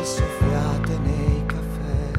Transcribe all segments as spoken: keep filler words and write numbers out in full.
soffiate nei caffè,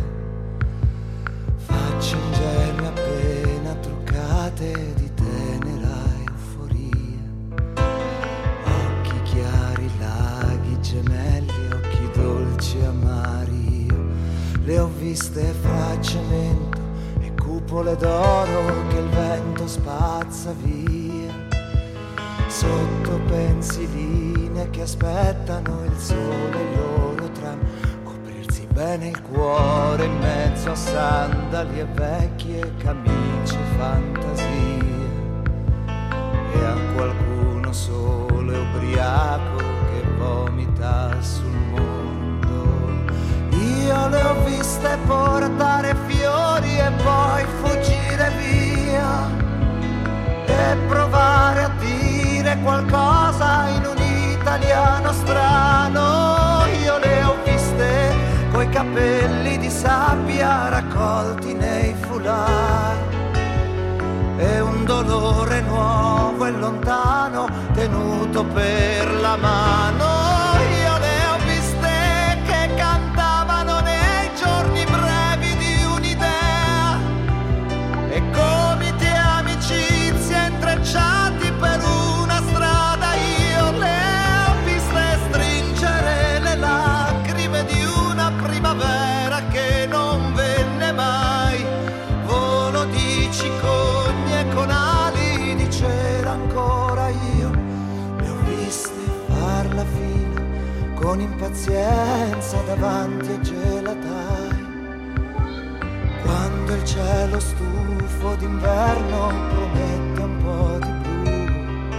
facce ingenue appena truccate di tenera euforia, occhi chiari, laghi gemelli, occhi dolci e amari. Io le ho viste fra cemento e cupole d'oro che il vento spazza via, sotto pensiline che aspettano il sole, il loro tram, coprirsi bene il cuore in mezzo a sandali e vecchie camicie fantasie, e a qualcuno solo e ubriaco che vomita sul mondo. Io le ho viste portare fiori e poi fuggire via e provare a dire qualcosa in un italiano strano. Io le ho viste coi capelli di sabbia raccolti nei foulard e un dolore nuovo e lontano tenuto per la mano. Io le ho viste che cantavano nei giorni brevi di un'idea e gomiti e amicizie intrecciati per una strada. Io le ho viste stringere le lacrime di una primavera che non venne mai, volo di cicogne con ali di cera ancora. Io le ho viste far la fila con impazienza davanti ai gelatai, quando il cielo stufo d'inverno promette un po' di blu,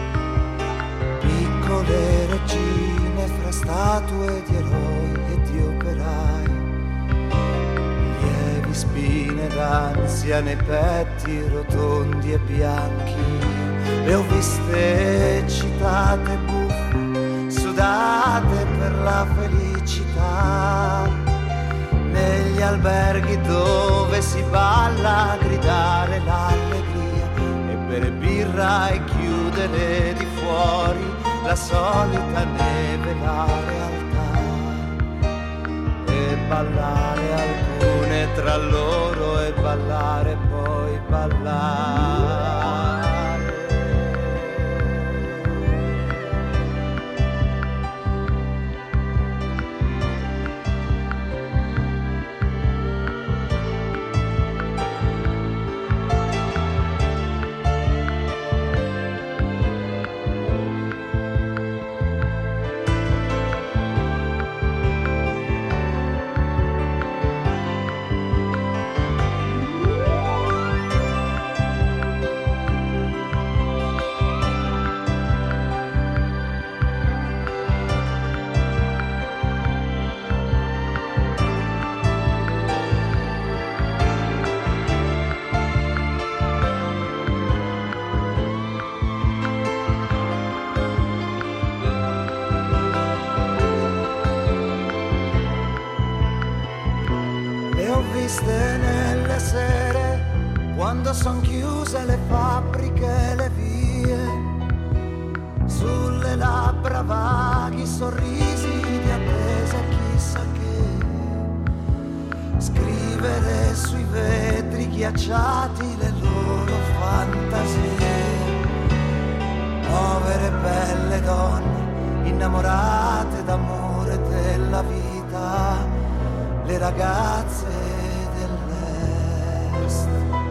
piccole regine fra statue di eroi e di operai, lievi spine d'ansia nei petti rotondi e bianchi. Le ho viste eccitate, buffe, sudate per la felicità, negli alberghi dove si balla a gridare l'allegria e bere birra e chiudere di fuori la solita neve, la realtà, e ballare alcune tra loro e ballare poi ballare. Nelle sere, quando son chiuse le fabbriche, le vie, sulle labbra vaghi sorrisi di attesa, chissà che, scrivere sui vetri ghiacciati le loro fantasie, povere belle donne innamorate d'amore della vita, le ragazze dell'est.